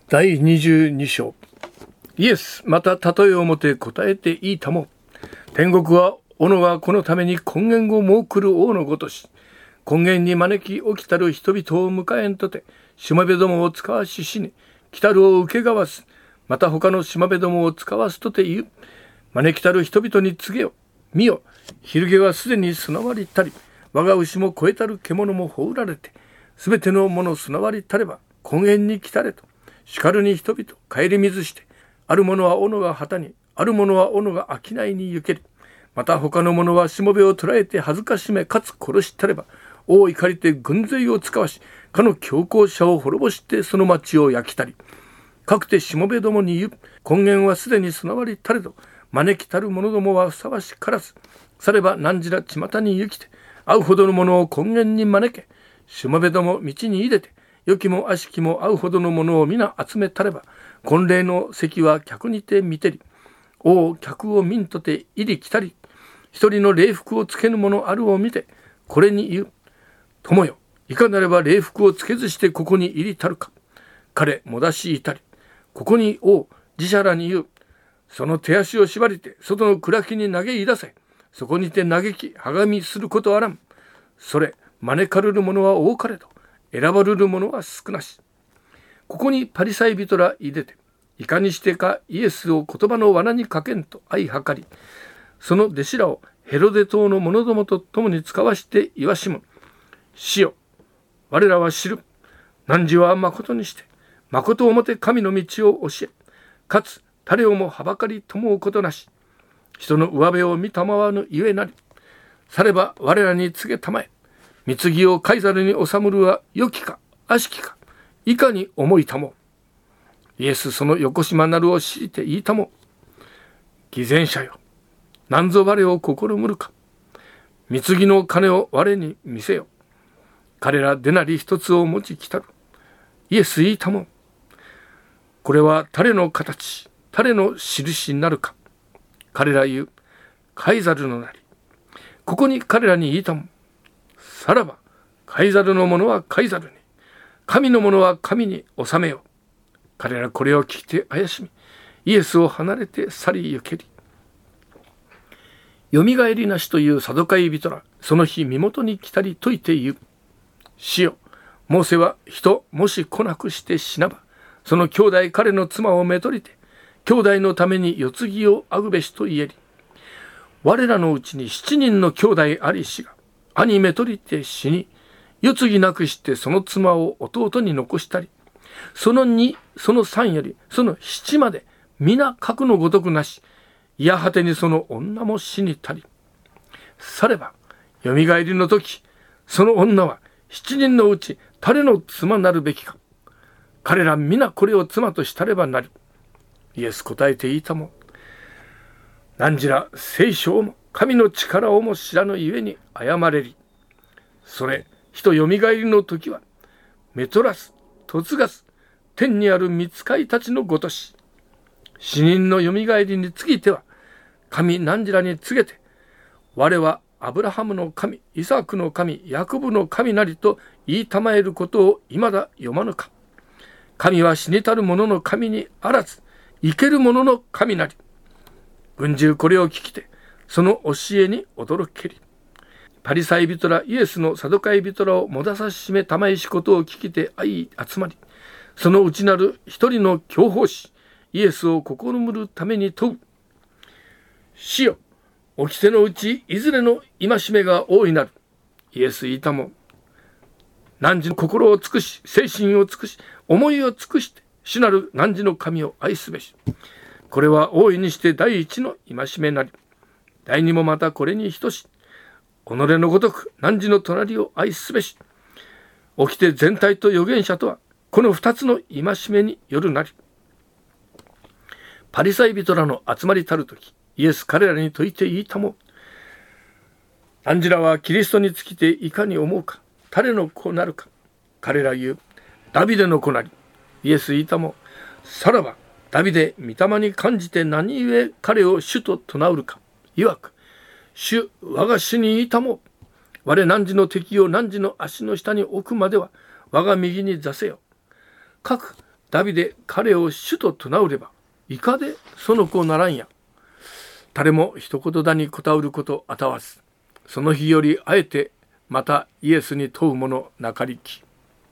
第22章。イエス、また例えをもて答えていいたも。天国は、斧がこのために根源を設くる王のごとし、根源に招き起きたる人々を迎えんとて、しもべどもを使わししに、来たるを受けがわす。また他のしもべどもを使わすとて言う。招きたる人々に告げよ。見よ、昼毛はすでに備わりたり、我が牛も超えたる獣も放られて、すべてのもの備わりたれば、根源に来たれと。しかるに人々帰り水して、ある者は斧が旗に、ある者は斧が商いに行ける。また他の者はしもべを捕らえて恥ずかしめかつ殺したれば、王怒りて軍勢を使わし、かの強行者を滅ぼしてその町を焼きたり。かくてしもべどもに言う。根源はすでに備わりたれど、招きたる者どもはふさわしからず。されば何時ら巷に行きて、会うほどの者を根源に招け。しもべども道に入れて、良きも悪しきも会うほどの者を皆集めたれば、婚礼の席は客にて見てり、王客を見んとて入り来たり、一人の礼服をつけぬ者あるを見て、これに言う。友よ、いかなれば礼服をつけずしてここに入りたるか。彼もだしいたり、ここに王自社らに言う。その手足を縛りて外の暗きに投げいだせ。そこにて嘆きはがみすることあらん。それ招かれる者は多かれど、選ばれる者は少なし。ここにパリサイ人ら入れて、いかにしてかイエスを言葉の罠にかけんと相計り、その弟子らをヘロデ島の者どもと共に使わして言わしむ。死よ、我らは知る。汝は誠にして、誠をもて神の道を教え、かつ誰をもはばかりともうことなし、人の上辺を見たまわぬゆえなり。されば我らに告げたまえ。貢ぎをカイザルに納むるは良きか悪しきか、いかに思いたも。イエスその横島なるを知りて言いたも。偽善者よ、なんぞ我を試むるか。貢ぎの金を我に見せよ。彼らでなり一つを持ち来たる。イエス言いたも。これは誰の形、誰の印になるか。彼ら言う。カイザルのなり。ここに彼らに言いたも。さらばカイザルのものはカイザルに、神のものは神に納めよ。彼らこれを聞いて怪しみ、イエスを離れて去り行けり。よみがえりなしというサドカイ人ら、その日身元に来たり説いて言う。死よ、モーセは人もし来なくして死なば、その兄弟彼の妻をめとりて、兄弟のために世継ぎをあぐべしと言えり。我らのうちに7人の兄弟ありしが、兄めとりて死に、世継ぎなくしてその妻を弟に残したり、その2、その3より、その7まで、皆格のごとくなし、いや果てにその女も死にたり。されば、よみがえりの時、その女は7人のうち誰の妻なるべきか。彼ら皆これを妻としたればなる。イエス答えて言いたも。何ら聖書をも神の力をも知らぬゆえに謝れり。それ人よみがえりの時はメトラス、嫁がす天にある御使いたちのごとし、死人のよみがえりについては神何らに告げて、我はアブラハムの神、イサクの神、ヤコブの神なりと言いたまえることを未だ読まぬか。神は死にたる者の神にあらず、生ける者の神なり。群衆これを聞きて、その教えに驚けり。パリサイ人らイエスのサドカイ人らをもださしめたまえしことを聞きて相集まり、その内なる一人の教法師、イエスを試むるために問う。死よ、掟のうちいずれの戒めが大いなる。イエス言いたも。汝の心を尽くし、精神を尽くし、思いを尽くして、主なる汝の神を愛すべし。これは大いにして第一の戒めなり。第二もまたこれに等し。己のごとく汝の隣を愛すべし。掟全体と預言者とは、この二つの戒めによるなり。パリサイ人らの集まりたるとき、イエス彼らに説いて言いたも。汝らはキリストにつきていかに思うか。誰の子なるか。彼ら言う。ダビデの子なり。イエス言いたも。さらばダビデ御霊に感じて何故彼を主と唱うるか。曰く、主我が主に言いたも。我汝の敵を汝の足の下に置くまでは我が右に座せよ。かくダビデ彼を主と唱うれば、いかでその子ならんや。誰も一言だに答うることあたわず、その日よりあえてまたイエスに問う者なかりき。